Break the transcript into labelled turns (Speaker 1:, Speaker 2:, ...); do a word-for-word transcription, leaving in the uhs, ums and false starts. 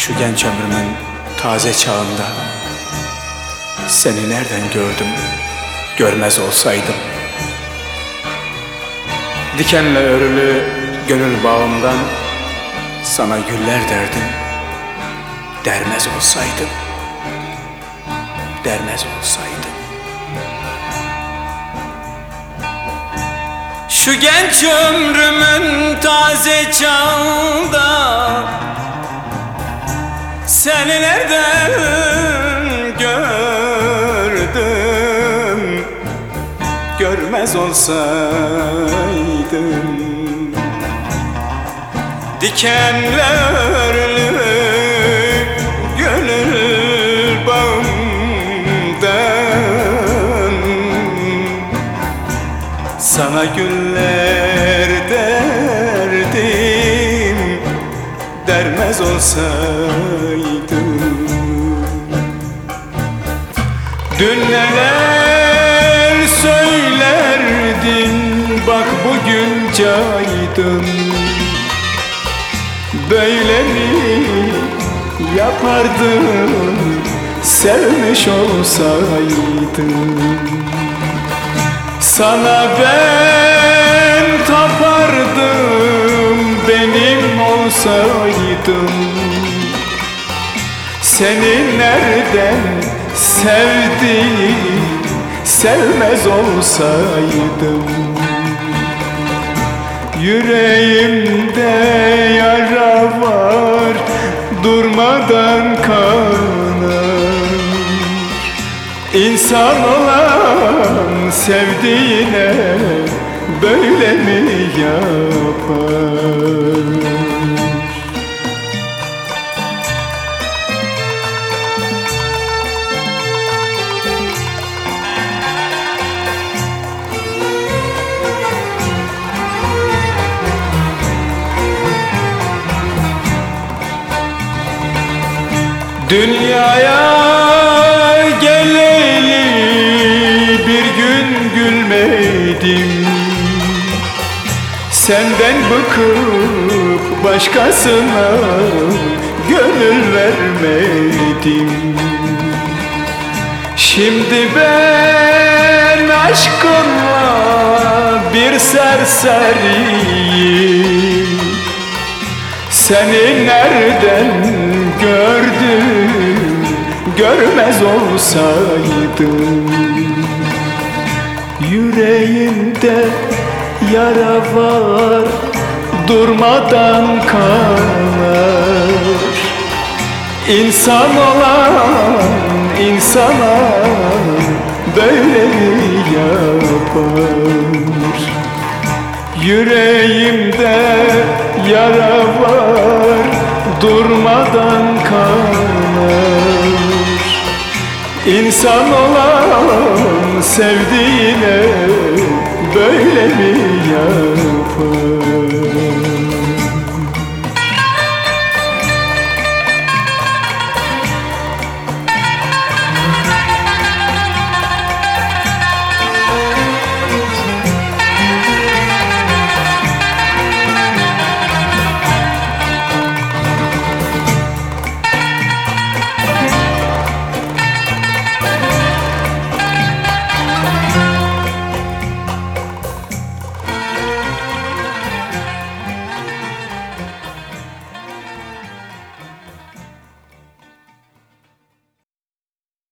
Speaker 1: Şu genç ömrümün taze çağında seni nereden gördüm, görmez olsaydım. Dikenle örülü gönül bağımdan sana güller derdim, dermez olsaydım, dermez olsaydım. Şu genç ömrümün taze çağında seni nereden gördüm, görmez olsaydım. Dikenle örülü gönül bağımdan sana güller derdim, dermez olsaydım. Dün neler söylerdin, bak bugün caydın. Böyle mi yapardın, sevmiş olsaydın? Sana ben tapardım, benim olsaydın. Seni nereden sevdim, sevmez olsaydım. Yüreğimde yara var, durmadan kanar. İnsan olan sevdiğine böyle mi yapar? Dünyaya geleli bir gün gülmedim. Senden bıkıp başkasına gönül vermedim. Şimdi ben aşkınla bir serseriyim. Seni nereden gördüm, görmez olsaydım. Yüreğimde yara var, durmadan kanar. İnsan olan insana böyle mi yapar? Yüreğimde yara var, durmadan kanar. İnsan olan sevdiğine böyle mi yapar?